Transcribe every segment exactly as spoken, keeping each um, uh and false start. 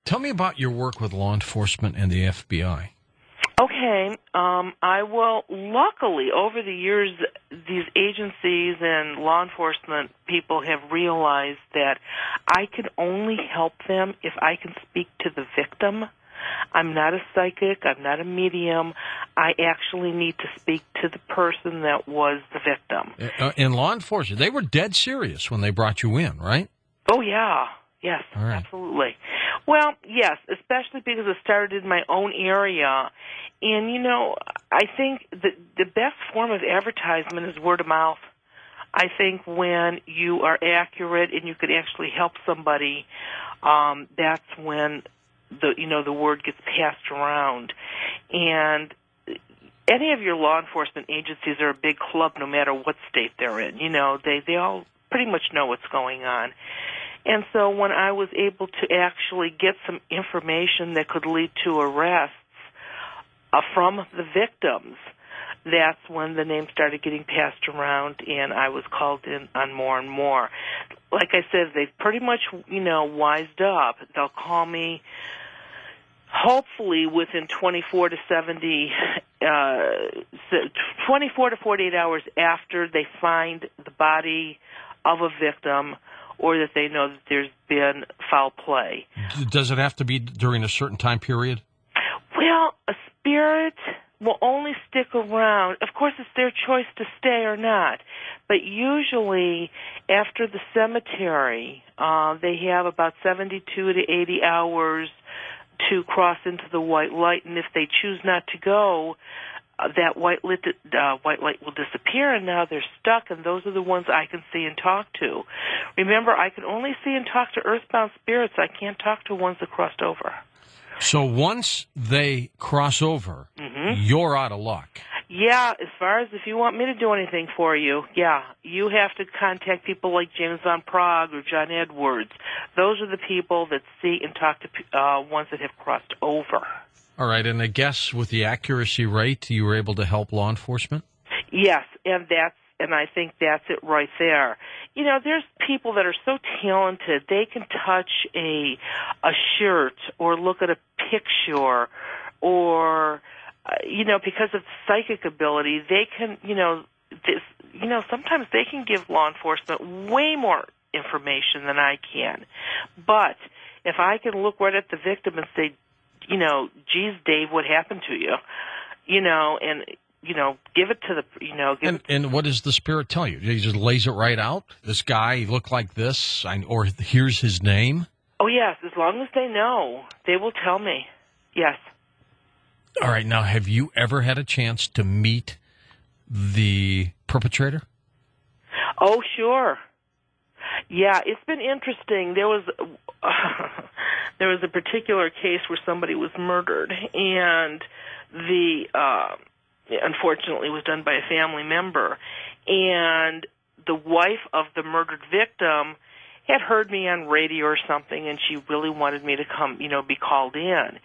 Tell me about your work with law enforcement and the F B I. Okay, um, I will, luckily, over the years, these agencies and law enforcement people have realized that I can only help them if I can speak to the victim. I'm not a psychic, I'm not a medium. I actually need to speak to the person that was the victim. Uh, in law enforcement, they were dead serious when they brought you in, right? Oh, yeah. Yes, right. Absolutely. Well, yes, especially because it started in my own area. And, you know, I think the, the best form of advertisement is word of mouth. I think when you are accurate and you can actually help somebody, um, that's when the you know the word gets passed around. And any of your law enforcement agencies are a big club, no matter what state they're in. You know, they they all pretty much know what's going on. And so when I was able to actually get some information that could lead to arrests uh, from the victims, that's when the name started getting passed around, and I was called in on more and more. Like I said, they've pretty much, you know, wised up. They'll call me hopefully within twenty-four to seventy, uh, twenty-four to forty-eight hours after they find the body of a victim, or that they know that there's been foul play. Does it have to be during a certain time period? Well, a spirit will only stick around. Of course, it's their choice to stay or not. But usually, after the cemetery, uh, they have about seventy-two to eighty hours to cross into the white light. And if they choose not to go, uh, that white, lit, uh, white light will disappear, and now they're stuck, and those are the ones I can see and talk to. Remember, I can only see and talk to earthbound spirits. I can't talk to ones that crossed over. So once they cross over, mm-hmm. you're out of luck. Yeah, as far as if you want me to do anything for you, yeah, you have to contact people like James Van Praagh or John Edwards. Those are the people that see and talk to uh, ones that have crossed over. All right, and I guess with the accuracy rate, you were able to help law enforcement? Yes, and that's and I think that's it right there. You know, there's people that are so talented, they can touch a a shirt or look at a picture or, uh, you know, because of psychic ability, they can, you know, this, you know, sometimes they can give law enforcement way more information than I can. But if I can look right at the victim and say, you know, geez, Dave, what happened to you? You know, and you know, give it to the, you know. Give and, it and what does the spirit tell you? He just lays it right out? This guy, he looked like this, or here's his name? Oh, yes. As long as they know, they will tell me. Yes. All right. Now, have you ever had a chance to meet the perpetrator? Oh, sure. Yeah, it's been interesting. There was uh, there was a particular case where somebody was murdered, and the... Uh, unfortunately was done by a family member, and the wife of the murdered victim had heard me on radio or something, and she really wanted me to come, you know, be called in.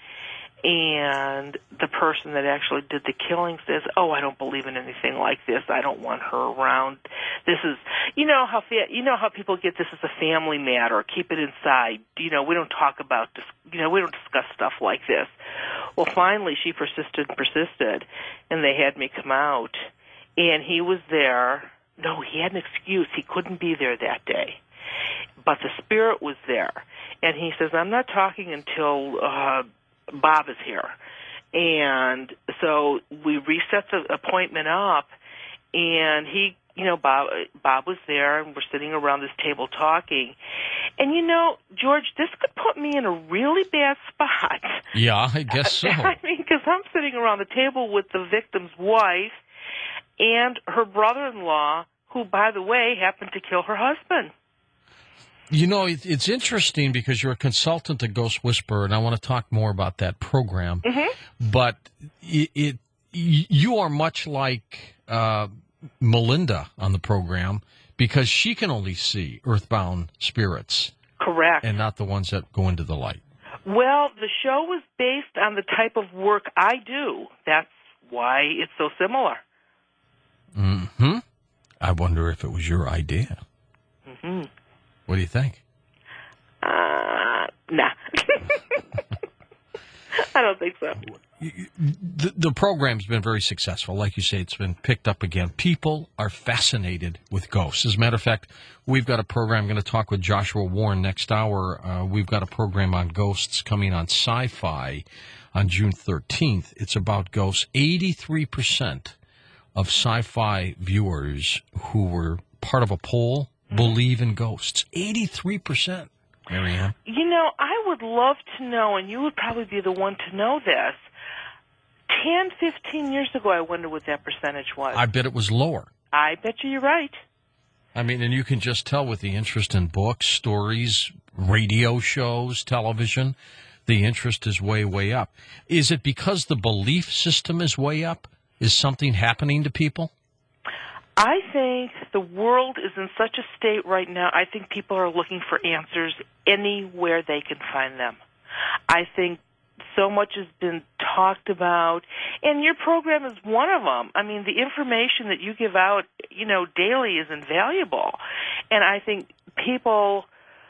And the person that actually did the killing says, "Oh, I don't believe in anything like this. I don't want her around. This is, you know how fa- you know how people get this as a family matter. Keep it inside. You know, we don't talk about this. You know, we don't discuss stuff like this." Well, finally, she persisted and persisted, and they had me come out. And he was there. No, he had an excuse. He couldn't be there that day. But the spirit was there. And he says, "I'm not talking until uh, Bob is here." And so we reset the appointment up, and he, you know, Bob, Bob was there, and we're sitting around this table talking. And, you know, George, this could put me in a really bad spot. Yeah, I guess so. I mean, because I'm sitting around the table with the victim's wife and her brother-in-law, who, by the way, happened to kill her husband. You know, it's interesting because you're a consultant to Ghost Whisperer, and I want to talk more about that program. Mm-hmm. But it, it you are much like uh, Melinda on the program, because she can only see earthbound spirits. Correct. And not the ones that go into the light. Well, the show was based on the type of work I do. That's why it's so similar. Mm-hmm. I wonder if it was your idea. Mm-hmm. What do you think? Uh, nah. I don't think so. The, the program's been very successful. Like you say, it's been picked up again. People are fascinated with ghosts. As a matter of fact, we've got a program. I'm going to talk with Joshua Warren next hour. Uh, we've got a program on ghosts coming on Sci-Fi on June thirteenth. It's about ghosts. eighty-three percent of Sci-Fi viewers who were part of a poll mm-hmm. believe in ghosts. eighty-three percent. Marianne? You know, I would love to know, and you would probably be the one to know this. ten, fifteen years ago, I wonder what that percentage was. I bet it was lower. I bet you you're right. I mean, and you can just tell with the interest in books, stories, radio shows, television, the interest is way, way up. Is it because the belief system is way up? Is something happening to people? I think the world is in such a state right now, I think people are looking for answers anywhere they can find them. I think so much has been talked about, and your program is one of them. I mean, the information that you give out, you know, daily is invaluable. And I think people,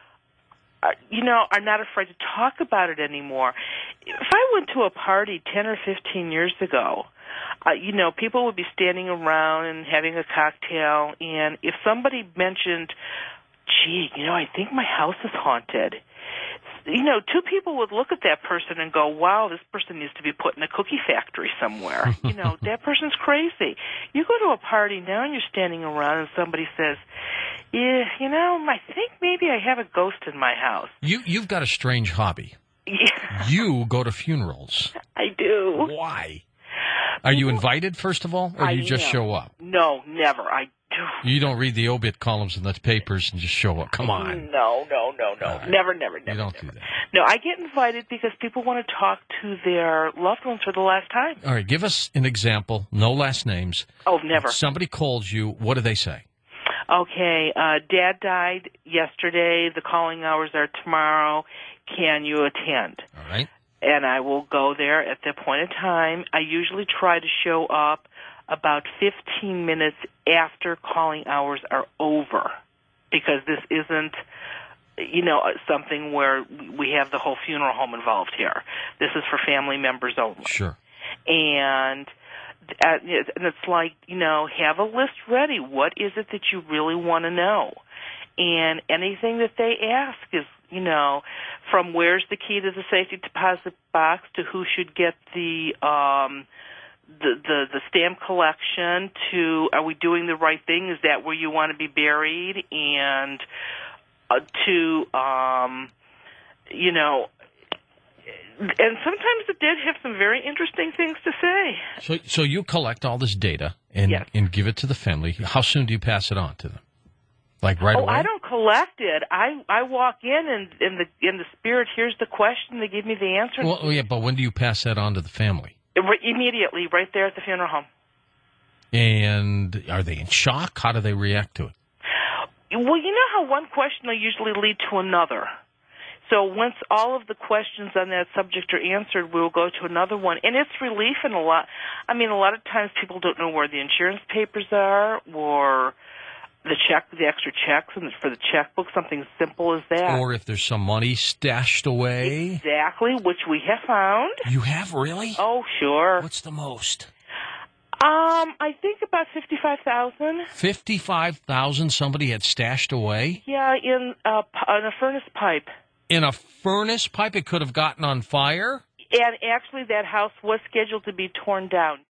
are, you know, are not afraid to talk about it anymore. If I went to a party ten or fifteen years ago, Uh, you know, people would be standing around and having a cocktail, and if somebody mentioned, gee, you know, I think my house is haunted, you know, two people would look at that person and go, wow, this person needs to be put in a cookie factory somewhere. You know, that person's crazy. You go to a party now and you're standing around and somebody says, yeah, you know, I think maybe I have a ghost in my house. You, you've got a strange hobby. Yeah. You go to funerals. I do. Why? Are you invited, first of all, or do you I just am. show up? No, never. I do. You don't read the obit columns in the papers and just show up. Come on. No, no, no, no. Right. Never, never, never. You don't never. do that. No, I get invited because people want to talk to their loved ones for the last time. All right, give us an example. No last names. Oh, never. Somebody calls you. What do they say? Okay, uh, Dad died yesterday. The calling hours are tomorrow. Can you attend? All right. And I will go there at that point in time. I usually try to show up about fifteen minutes after calling hours are over, because this isn't, you know, something where we have the whole funeral home involved here. This is for family members only. Sure. And uh, and it's like, you know, have a list ready. What is it that you really want to know? And anything that they ask is, you know, from where's the key to the safety deposit box to who should get the um, the, the the stamp collection to are we doing the right thing? Is that where you want to be buried? And uh, to um, you know, and sometimes the dead have some very interesting things to say. So, so you collect all this data and Yes. and give it to the family. How soon do you pass it on to them? Like right oh, away? I don't collect it. I I walk in and in the in the spirit. Here's the question. They give me the answer. Well, yeah, but when do you pass that on to the family? Immediately, right there at the funeral home. And are they in shock? How do they react to it? Well, you know how one question will usually lead to another. So once all of the questions on that subject are answered, we'll go to another one. And it's relief in a lot. I mean, a lot of times people don't know where the insurance papers are or the check, the extra checks and for the checkbook, something simple as that. Or if there's some money stashed away. Exactly, which we have found. You have, really? Oh, sure. What's the most? Um, I think about fifty-five thousand. fifty-five thousand somebody had stashed away? Yeah, in a, in a furnace pipe. In a furnace pipe? It could have gotten on fire? And actually, that house was scheduled to be torn down.